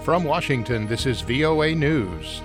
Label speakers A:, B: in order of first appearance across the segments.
A: From Washington, this is VOA News.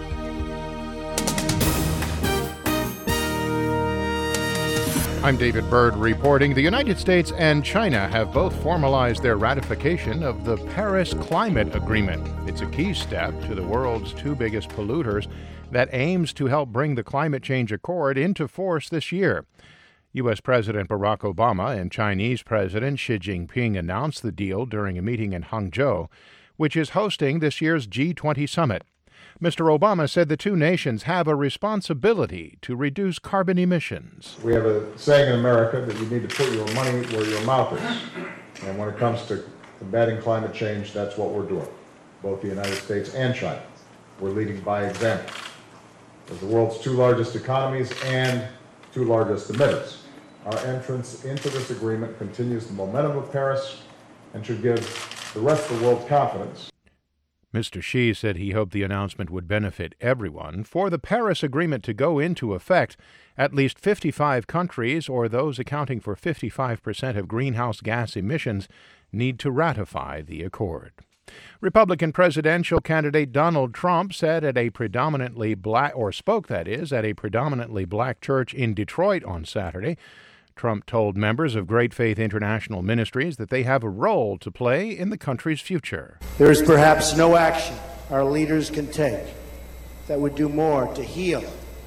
A: I'm David Byrd reporting. The United States and China have both formalized their ratification of the Paris Climate Agreement. It's a key step to the world's two biggest polluters that aims to help bring the climate change accord into force this year. U.S. President Barack Obama and Chinese President Xi Jinping announced the deal during a meeting in Hangzhou, which is hosting this year's G20 summit. Mr. Obama said the two nations have a responsibility to reduce carbon emissions.
B: We have a saying in America that you need to put your money where your mouth is. And when it comes to combating climate change, that's what we're doing, both the United States and China. We're leading by example. As the world's two largest economies and two largest emitters, our entrance into this agreement continues the momentum of Paris and should give the rest of the world confidence.
A: Mr. Xi said he hoped the announcement would benefit everyone. For the Paris Agreement to go into effect, at least 55 countries, or those accounting for 55% of greenhouse gas emissions, need to ratify the accord. Republican presidential candidate Donald Trump said at a predominantly black, or spoke that is, at a predominantly black church in Detroit on Saturday. Trump told members of Great Faith International Ministries that they have a role to play in the country's future.
C: There is perhaps no action our leaders can take that would do more to heal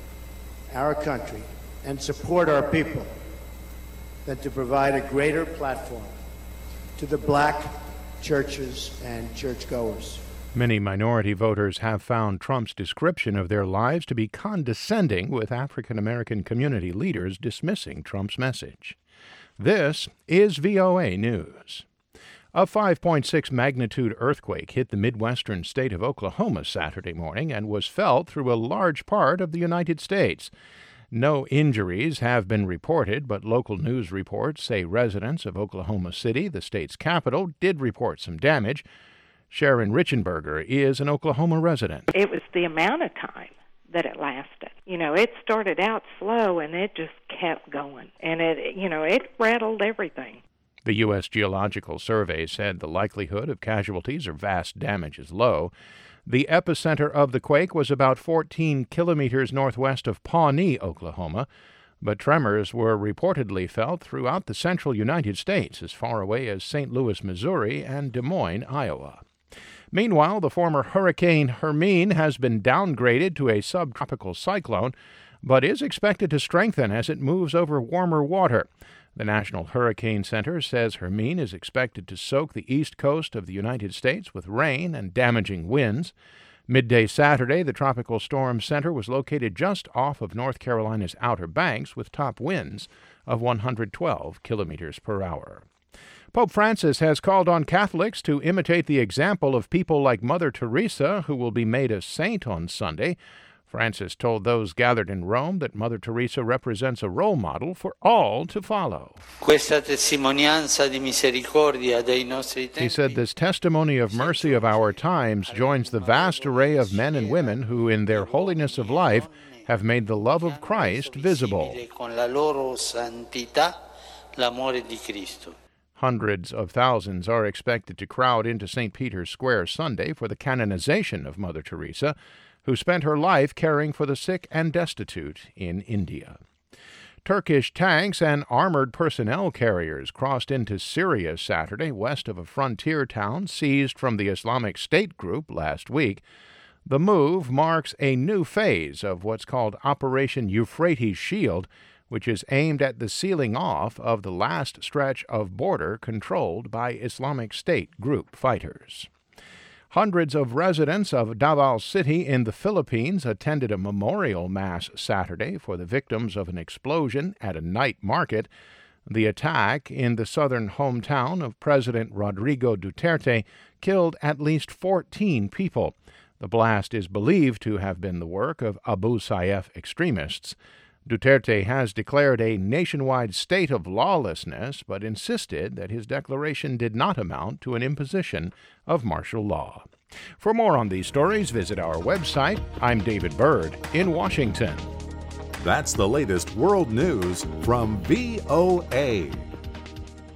C: our country and support our people than to provide a greater platform to the black churches and churchgoers.
A: Many minority voters have found Trump's description of their lives to be condescending, with African American community leaders dismissing Trump's message. This is VOA News. A 5.6 magnitude earthquake hit the midwestern state of Oklahoma Saturday morning and was felt through a large part of the United States. No injuries have been reported, but local news reports say residents of Oklahoma City, the state's capital, did report some damage. Sharon Richenberger is an Oklahoma resident.
D: It was the amount of time that it lasted. It started out slow and it just kept going. And it rattled everything.
A: The U.S. Geological Survey said the likelihood of casualties or vast damage is low. The epicenter of the quake was about 14 kilometers northwest of Pawnee, Oklahoma, but tremors were reportedly felt throughout the central United States, as far away as St. Louis, Missouri, and Des Moines, Iowa. Meanwhile, the former Hurricane Hermine has been downgraded to a subtropical cyclone, but is expected to strengthen as it moves over warmer water. The National Hurricane Center says Hermine is expected to soak the east coast of the United States with rain and damaging winds. Midday Saturday, the Tropical Storm Center was located just off of North Carolina's Outer Banks with top winds of 112 kilometers per hour. Pope Francis has called on Catholics to imitate the example of people like Mother Teresa, who will be made a saint on Sunday. Francis told those gathered in Rome that Mother Teresa represents a role model for all to follow. He said this testimony of mercy of our times joins the vast array of men and women who, in their holiness of life, have made the love of Christ visible. Hundreds of thousands are expected to crowd into St. Peter's Square Sunday for the canonization of Mother Teresa, who spent her life caring for the sick and destitute in India. Turkish tanks and armored personnel carriers crossed into Syria Saturday west of a frontier town seized from the Islamic State group last week. The move marks a new phase of what's called Operation Euphrates Shield, which is aimed at the sealing off of the last stretch of border controlled by Islamic State group fighters. Hundreds of residents of Davao City in the Philippines attended a memorial mass Saturday for the victims of an explosion at a night market. The attack in the southern hometown of President Rodrigo Duterte killed at least 14 people. The blast is believed to have been the work of Abu Sayyaf extremists. Duterte has declared a nationwide state of lawlessness, but insisted that his declaration did not amount to an imposition of martial law. For more on these stories, visit our website. I'm David Byrd in Washington.
E: That's the latest world news from VOA.